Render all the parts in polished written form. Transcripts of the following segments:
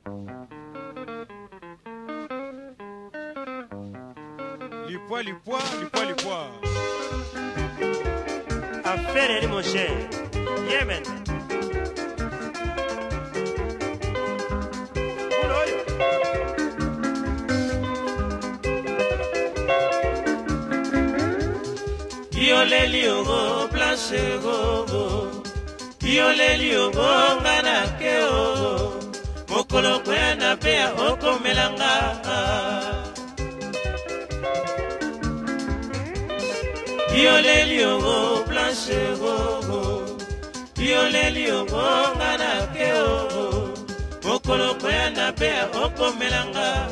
Lipwa. Affaire elle mon cher. Yemen. Yoleli ogo planche gogo Yoleli ogo ngana keo Mokolo kwena pea oko melanga Yoleli ogo planche gogo Yoleli ogo ngana keo Mokolo kwena pea oko melanga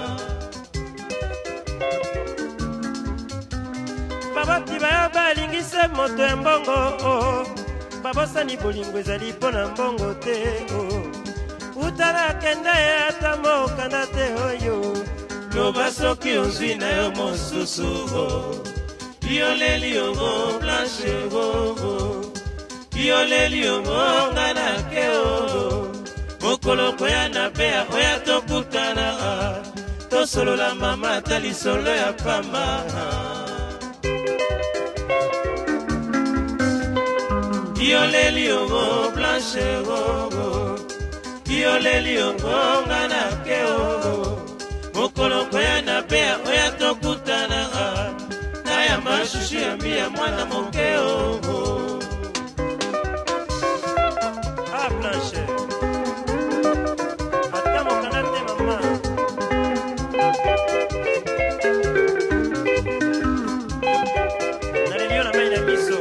baboti baya balingise moto ya mbongo babosani bolingo ezali mpo na mbongo te utala kende ata mokanda te oyo loba soki ozwi na yo mosusu yoleli yongo blanche gogo yoleli yongo nga na keo mokolo koyana mpe oya tokutana tosolola mama ata lisolo ya pamba Yoleli yongo blanche gogo Yoleli yongo nga na keo mokolo koyana mpe oya tokutana na ya mashushu ya mbiya mwana mokeo Blanche ata mokanda te mama naleli yo na mai na miso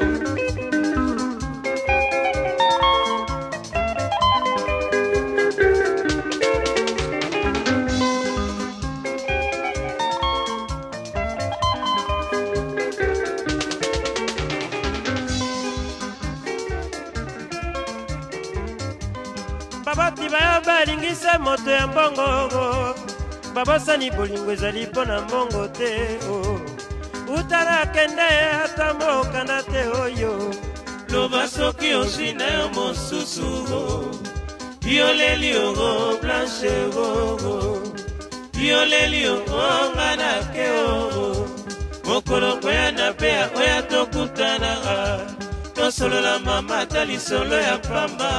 baboti baya balingise moto ya mbongo babosani bolingo ezali mpo na mbongo te utala kende ata mokanda te oyo loba soki ozwi na yo mosusu yoleli yongo blanche gogo yoleli yongo nga na keo mokolo koyana mpe oya tokutana tosolola mama ata lisolo ya pamba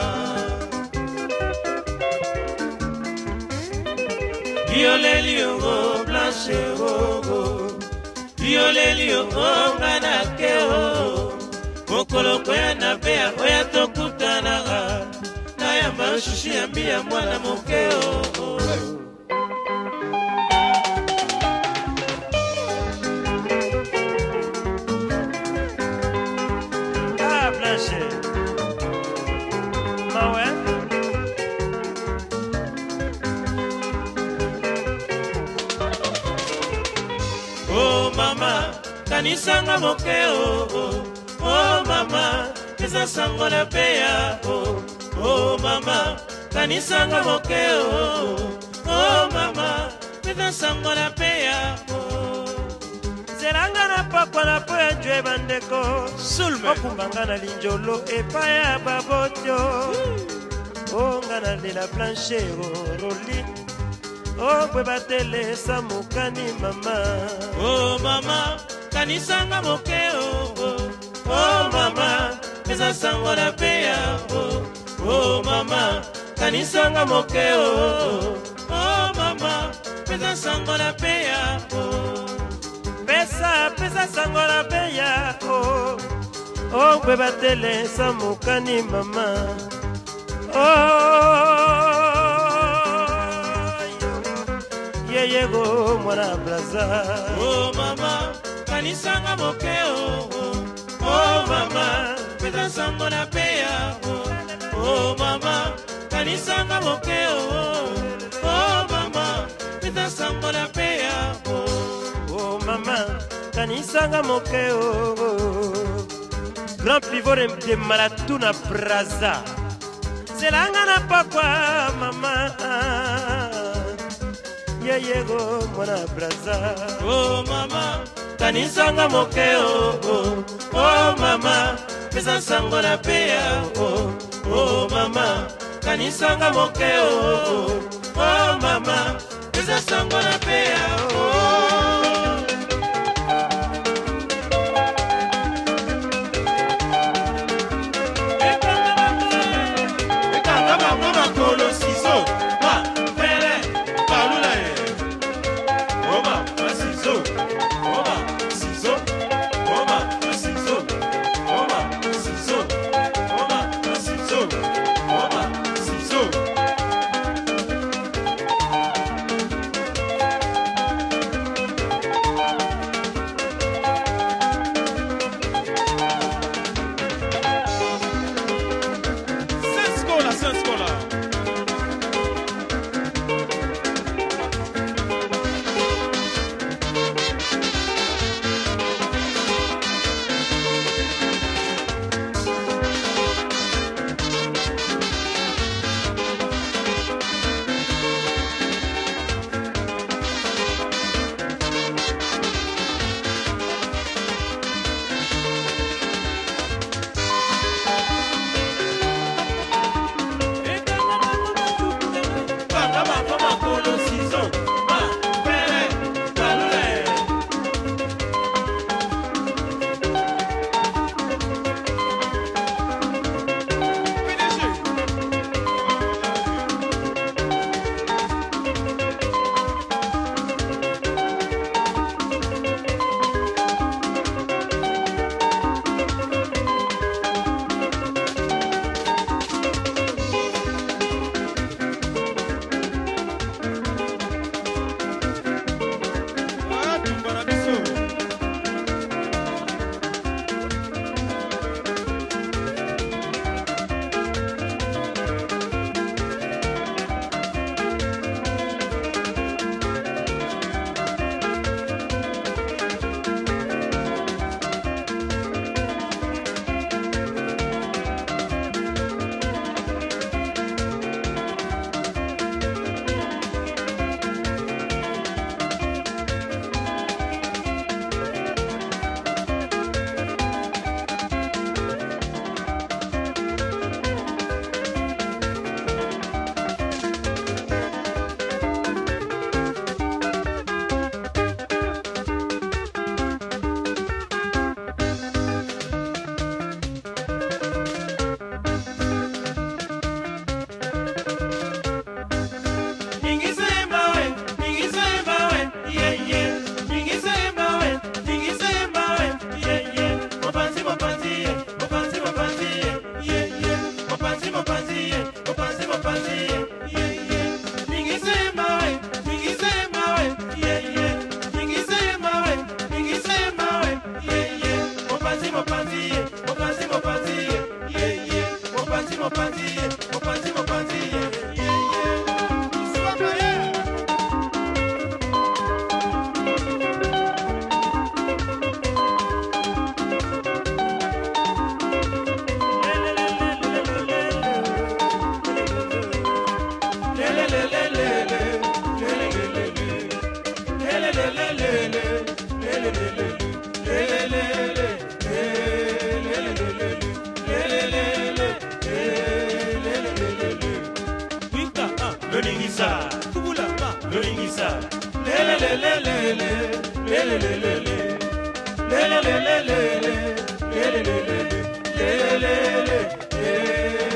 Yoleli yongo blanche gogo Yoleli yongo nga na keo mokolo koyana mpe oya tokutana na ya mashushu ya mbiya mwana mokeo Blanche mawe mama kanisanga mokeo mama eza sango na peya mama kanisanga mokeo mama eza sango na peya zelanga na pokwa na po ya jwe bandeko okumbanga na linjolo epai ya babotio nga na lela Blanche roli bwe batelesa mokani mama mama kanisanga mokeo mama eza sango na peya mama kanisanga mokeo mama eza sango na peya pesa sango na peya bwe batelesa mokani mama yeyego mwana blaza mama kanisanga mokeo mama pesa sango na peya mama kanisanga mokeo mama pesa sango na peya mama kanisanga mokeo grand pivot de Maratuna Braza zelanga na pakwa mama yeyego mwana braza mama kanisanga mokeo mama pesa sango na peya mama kanisanga mokeo. Oh mama, eza sango na pea. Ekanga bango makolo siso, ma pere balula ye. Oma siso, oma siso, oma siso, oma siso, oma siso, oma siso. Senskola. le le le le le le le le le le le